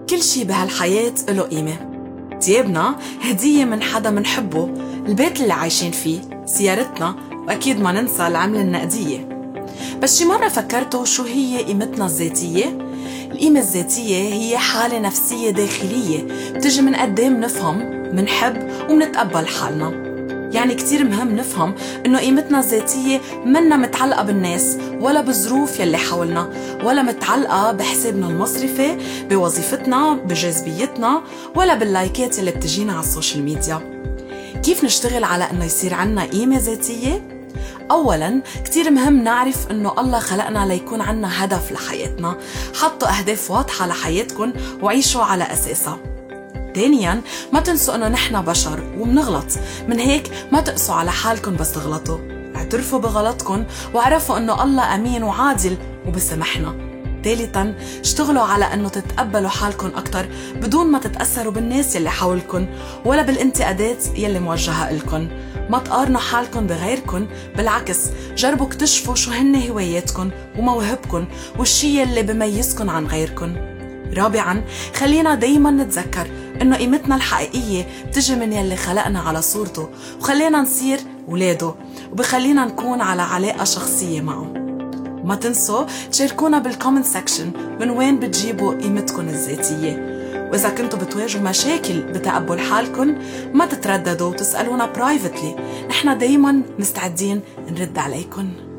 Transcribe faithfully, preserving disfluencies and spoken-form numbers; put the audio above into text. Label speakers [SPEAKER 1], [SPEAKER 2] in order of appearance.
[SPEAKER 1] كل شي بهالحياة له قيمة. تيابنا هدية من حدا منحبه، البيت اللي عايشين فيه، سيارتنا، وأكيد ما ننسى العملة النقدية. بس شي مرة فكرتوا شو هي قيمتنا الذاتية؟ القيمة الذاتية هي حالة نفسية داخلية بتجي من قدام نفهم، منحب ومنتقبل حالنا. يعني كتير مهم نفهم إنه قيمتنا الذاتية منا متعلقة بالناس ولا بالظروف يلي حولنا، ولا متعلقة بحسابنا المصرفي، بوظيفتنا، بجاذبيتنا، ولا باللايكات يلي بتجينا على السوشيال ميديا. كيف نشتغل على إنه يصير عنا قيمة ذاتية؟ أولاً كتير مهم نعرف إنه الله خلقنا ليكون عنا هدف لحياتنا، حطوا أهداف واضحة لحياتكن وعيشوا على أساسها. ثانياً ما تنسوا إنه نحن بشر ومنغلط، من هيك ما تقسوا على حالكن بس تغلطوا، اعترفوا بغلطكن واعرفوا إنه الله أمين وعادل وبسمحنا. ثالثاً اشتغلوا على إنه تتقبلوا حالكن أكتر بدون ما تتأثروا بالناس يلي حولكن ولا بالانتقادات يلي موجهة لكن. ما تقارنوا حالكن بغيركن، بالعكس جربوا اكتشفوا شو هن هواياتكن وموهبكن والشي يلي بميزكن عن غيركن. رابعاً خلينا دايماً نتذكر إنه قيمتنا الحقيقية بتجي من يلي خلقنا على صورته وخلينا نصير ولاده، وبخلينا نكون على علاقة شخصية معه. ما تنسوا تشاركونا بالكومنت سيكشن من وين بتجيبوا قيمتكن الذاتية، وإذا كنتوا بتواجهوا مشاكل بتقبل حالكن ما تترددوا وتسألونا برايفتلي، نحن دايما مستعدين نرد عليكن.